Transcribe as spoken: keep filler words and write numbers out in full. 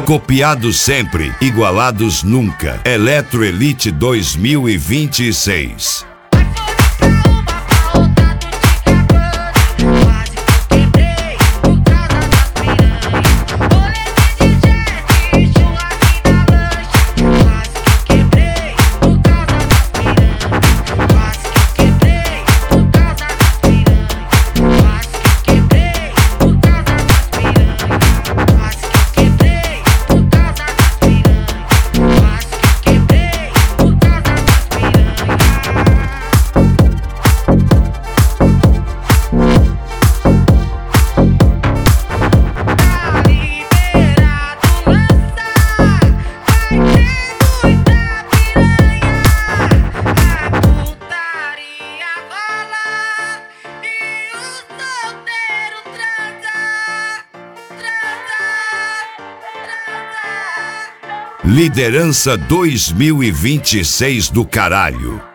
Copiados sempre, igualados nunca. Eletroelite dois mil e vinte e seis. Liderança dois mil e vinte e seis do caralho.